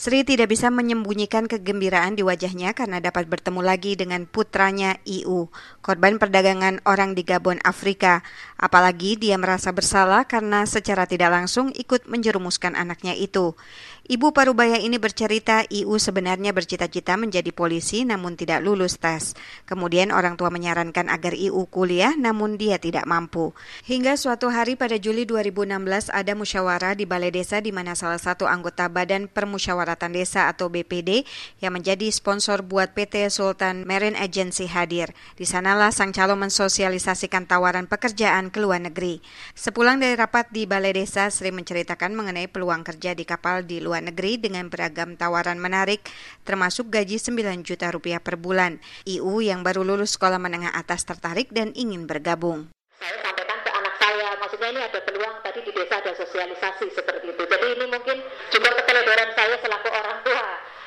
Sri tidak bisa menyembunyikan kegembiraan di wajahnya karena dapat bertemu lagi dengan putranya IU, korban perdagangan orang di Gabon, Afrika. Apalagi dia merasa bersalah karena secara tidak langsung ikut menjerumuskan anaknya itu. Ibu parubaya ini bercerita IU sebenarnya bercita-cita menjadi polisi namun tidak lulus tes. Kemudian orang tua menyarankan agar IU kuliah namun dia tidak mampu. Hingga suatu hari pada Juli 2016 ada musyawarah di balai desa di mana salah satu anggota Badan Permusyawaratan Desa atau BPD yang menjadi sponsor buat PT Sultan Marine Agency hadir. Di sanalah sang calon mensosialisasikan tawaran pekerjaan ke luar negeri. Sepulang dari rapat di balai desa, Sri menceritakan mengenai peluang kerja di kapal di luar negeri dengan beragam tawaran menarik, termasuk gaji 9 juta rupiah per bulan. IU yang baru lulus sekolah menengah atas tertarik dan ingin bergabung. Saya sampaikan ke anak saya, maksudnya ini ada peluang, tadi di desa ada sosialisasi seperti itu. Jadi ini mungkin juga keteledoran saya selaku orang tua.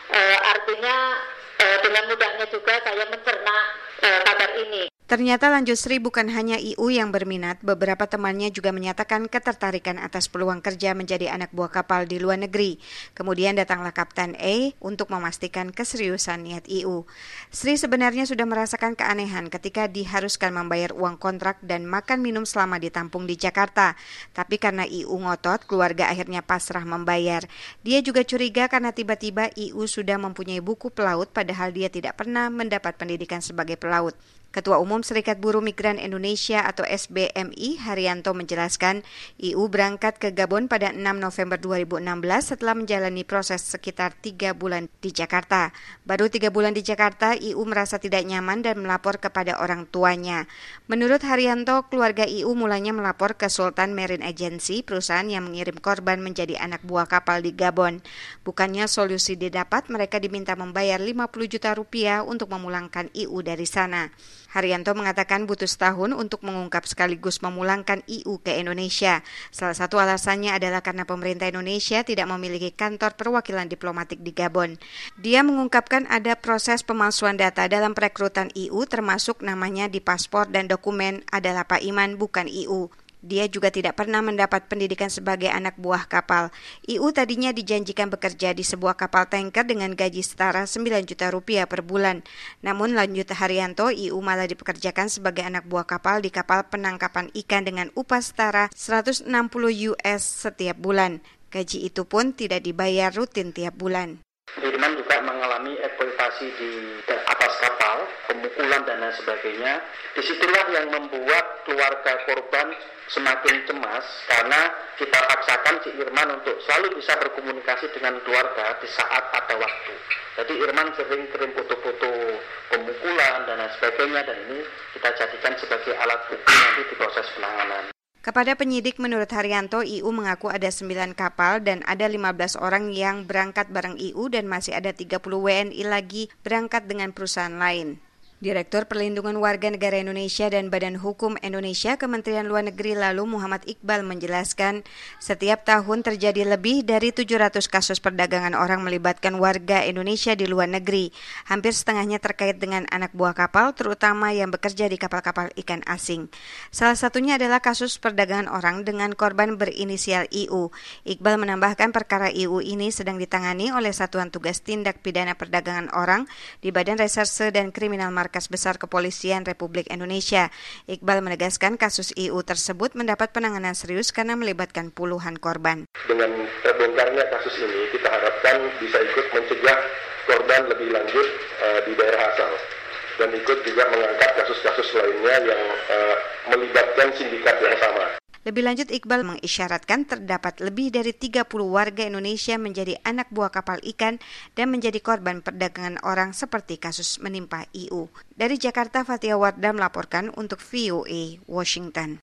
Artinya dengan mudahnya juga saya mencerna kabar ini. Ternyata lanjut Sri bukan hanya IU yang berminat, beberapa temannya juga menyatakan ketertarikan atas peluang kerja menjadi anak buah kapal di luar negeri. Kemudian datanglah Kapten E untuk memastikan keseriusan niat IU. Sri sebenarnya sudah merasakan keanehan ketika diharuskan membayar uang kontrak dan makan minum selama ditampung di Jakarta. Tapi karena IU ngotot, keluarga akhirnya pasrah membayar. Dia juga curiga karena tiba-tiba IU sudah mempunyai buku pelaut padahal dia tidak pernah mendapat pendidikan sebagai pelaut. Ketua Umum Serikat Buruh Migran Indonesia atau SBMI, Haryanto menjelaskan, IU berangkat ke Gabon pada 6 November 2016 setelah menjalani proses sekitar 3 bulan di Jakarta. Baru 3 bulan di Jakarta, IU merasa tidak nyaman dan melapor kepada orang tuanya. Menurut Haryanto, keluarga IU mulanya melapor ke Sultan Marine Agency, perusahaan yang mengirim korban menjadi anak buah kapal di Gabon. Bukannya solusi didapat, mereka diminta membayar 50 juta rupiah untuk memulangkan IU dari sana. Haryanto mengatakan butuh setahun untuk mengungkap sekaligus memulangkan IU ke Indonesia. Salah satu alasannya adalah karena pemerintah Indonesia tidak memiliki kantor perwakilan diplomatik di Gabon. Dia mengungkapkan ada proses pemalsuan data dalam perekrutan IU termasuk namanya di paspor dan dokumen adalah Pak Iman bukan IU. Dia juga tidak pernah mendapat pendidikan sebagai anak buah kapal. IU tadinya dijanjikan bekerja di sebuah kapal tanker dengan gaji setara 9 juta rupiah per bulan. Namun lanjut Haryanto, IU malah dipekerjakan sebagai anak buah kapal di kapal penangkapan ikan dengan upah setara 160 US setiap bulan. Gaji itu pun tidak dibayar rutin tiap bulan. Irman juga mengalami eksploitasi di atas kapal, pemukulan dan lain sebagainya. Disitulah yang membuat keluarga korban semakin cemas karena kita paksakan si Irman untuk selalu bisa berkomunikasi dengan keluarga di saat ada waktu. Jadi Irman sering kirim foto-foto pemukulan dan lain sebagainya dan ini kita jadikan sebagai alat bukti nanti di proses penanganan. Kepada penyidik menurut Haryanto, IU mengaku ada 9 kapal dan ada 15 orang yang berangkat bareng IU dan masih ada 30 WNI lagi berangkat dengan perusahaan lain. Direktur Perlindungan Warga Negara Indonesia dan Badan Hukum Indonesia Kementerian Luar Negeri lalu Muhammad Iqbal menjelaskan, setiap tahun terjadi lebih dari 700 kasus perdagangan orang melibatkan warga Indonesia di luar negeri. Hampir setengahnya terkait dengan anak buah kapal, terutama yang bekerja di kapal-kapal ikan asing. Salah satunya adalah kasus perdagangan orang dengan korban berinisial IU. Iqbal menambahkan perkara IU ini sedang ditangani oleh Satuan Tugas Tindak Pidana Perdagangan Orang di Badan Reserse dan Kriminal Markas Besar Kepolisian Republik Indonesia. Iqbal menegaskan kasus IU tersebut mendapat penanganan serius karena melibatkan puluhan korban. Dengan terbongkarnya kasus ini, kita harapkan bisa ikut mencegah korban lebih lanjut di daerah asal dan ikut juga mengangkat kasus-kasus lainnya yang melibatkan sindikat yang sama. Lebih lanjut, Iqbal mengisyaratkan terdapat lebih dari 30 warga Indonesia menjadi anak buah kapal ikan dan menjadi korban perdagangan orang seperti kasus menimpa IU. Dari Jakarta, Fatia Wardah melaporkan untuk VOA Washington.